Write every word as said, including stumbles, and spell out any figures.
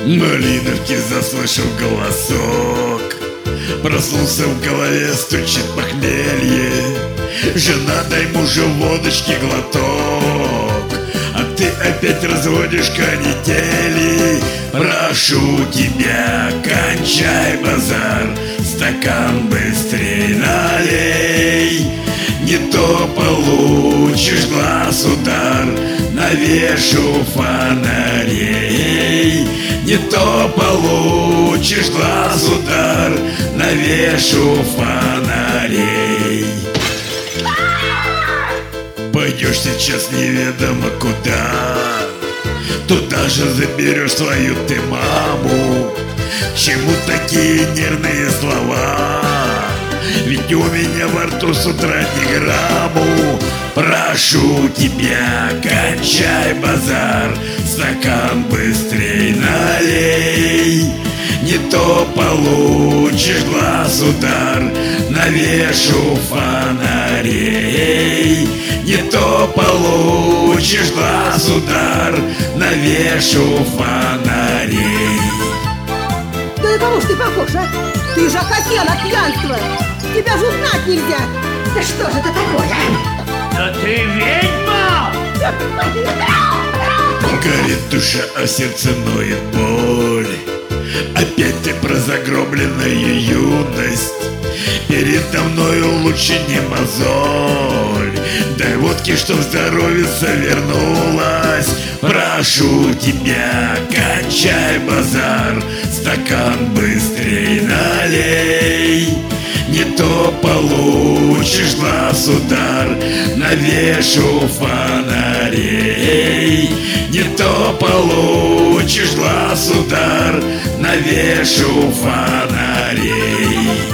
Малиновки заслышал голосок, проснулся в голове, стучит похмелье. Жена, дай мужу водочки глоток, а ты опять разводишь канители. Прошу тебя, кончай базар, стакан быстрей налей. Не то получишь глаз удар, навешу фонарей. Не то получишь глаз удар, навешу фонарей. Пойдешь сейчас неведомо куда, туда же заберешь свою ты маму. К чему такие нервные слова? Ведь у меня во рту с утра ни грамму. Прошу тебя, кончай базар, стакан быстрей налей. Не то получишь глаз удар, навешу фонарей. Не то получишь глаз удар, навешу фонарей. Да на кого ж ты похож, а? Ты же окател от пьянства! Тебя же узнать нельзя! Да что же это такое, а? Да ты ведьма! Горит душа, а сердце ноет боль. Опять ты про загробленную юность. Передо мною лучше не мозоль. Дай водки, чтоб здоровица вернулась. Прошу тебя, кончай базар, стакан быстрей налей. Не то получишь глаз удар, навешу фонарей. Не то получишь глаз удар, навешу фонарей.